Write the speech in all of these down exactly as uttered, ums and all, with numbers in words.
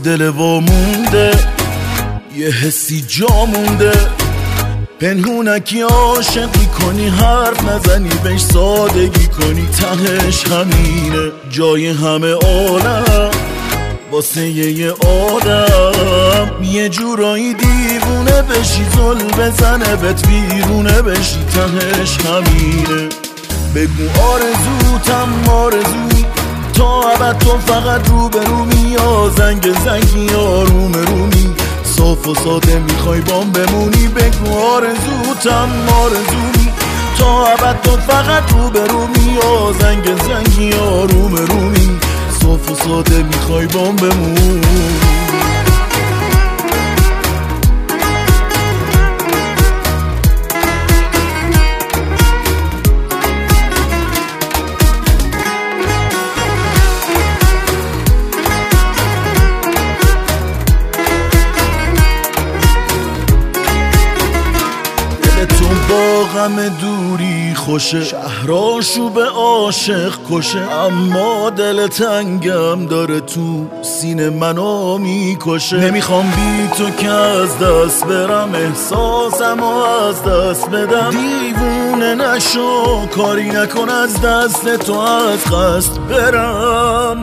دل وامونده یه حسی جا مونده پنهونکی عاشق میکنی حرف نزنی بهش سادگی کنی تهش همینه جای همه عالم واسه یه آدم یه جورایی دیوونه بشی زل بزنه بهت بیرونه بشی تهش همینه بگو آرزوتم آرزوی تا ابد تو فقط رو به رومی یا زنگ زنگی یا روم رومی صاف و ساده میخوای بام بمونی بگو آرزوتم آرزوی تا ابد تو فقط رو به رومی یا زنگ زنگی یا روم رومی صاف و ساده میخوای بام بمونی با غم دوری خوشه شهراشو به عاشق کشه اما دل تنگم داره تو سینه منو میکشه نمیخوام بی تو که از دست برم احساسم و از دست بدم دیوونه نشو کاری نکن از دست تو از قصد برم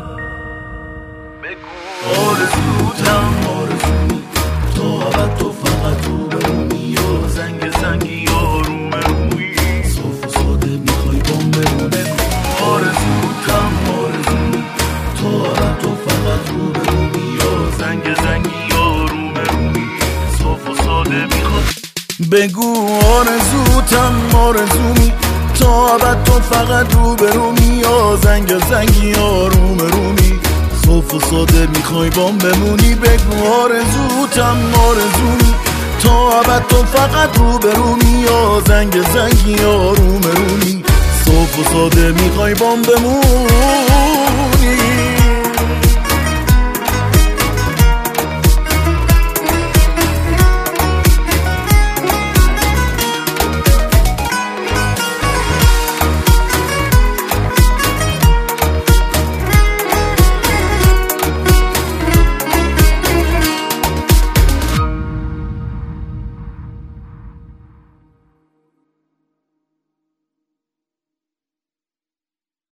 بگو آرزوتم آرزوی تا ابد تو فقط رو برونی یا زنگ زنگی یا روم روی صاف و ساده میخوای بام برونه آرزوتم آرزوی تا ابد تو فقط رو برونی یا زنگ زنگی یا روم روی صاف و ساده میخوای بگو آرزوتم آرزوی تا ابد تو فقط رو برونی یا زنگ زنگی یا روم رومی صاف و ساده میخوای بام بمونی بگو آرزوتم آرزوی تا ابد تو فقط رو به رومی یا زنگ زنگی یا روم رومی صاف و ساده میخوای بام بمونی